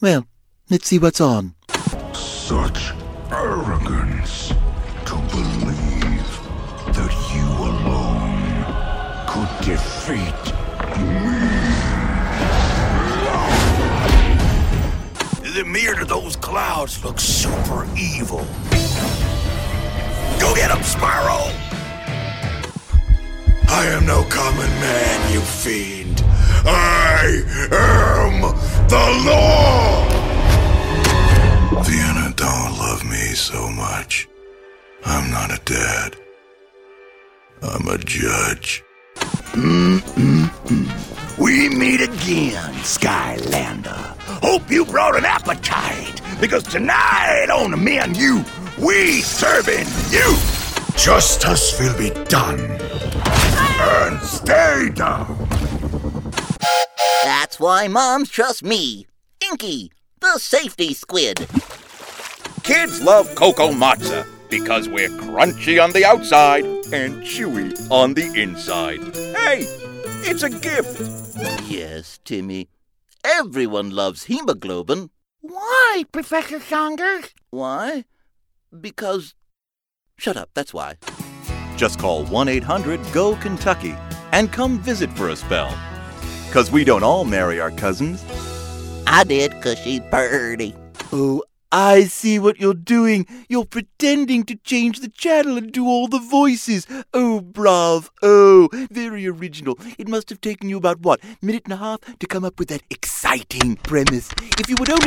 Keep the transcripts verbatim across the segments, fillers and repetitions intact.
Well, let's see what's on. Such arrogance to believe that you alone could defeat me. The mirror to those clouds looks super evil. Go get him, Spyro! I am no common man, you fiend. I am the law! Vienna don't love me so much. I'm not a dad. I'm a judge. Mm-mm-mm. We meet again, Skylander. Hope you brought an appetite, because tonight on Me and You, we serving you. Justice will be done. And stay down. That's why moms trust me, Inky, the safety squid. Kids love Cocoa Matza because we're crunchy on the outside and chewy on the inside. Hey, it's a gift. Yes, Timmy. Everyone loves hemoglobin. Why, Professor Saunders? Why? Because... Shut up, that's why. Just call one eight hundred go Kentucky and come visit for a spell. 'Cause we don't all marry our cousins. I did, 'cause she's pretty. Oh, I see what you're doing. You're pretending to change the channel and do all the voices. Oh, brav. Oh, very original. It must have taken you about, what, minute and a half to come up with that exciting premise. If you would only...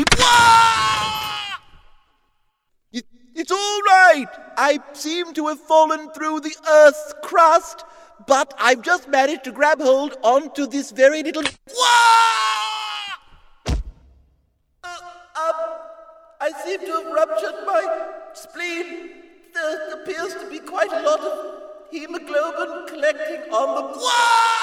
It, it's all right. I seem to have fallen through the Earth's crust, but I've just managed to grab hold onto this very little... I seem to have ruptured my spleen. There appears to be quite a lot of hemoglobin collecting on the...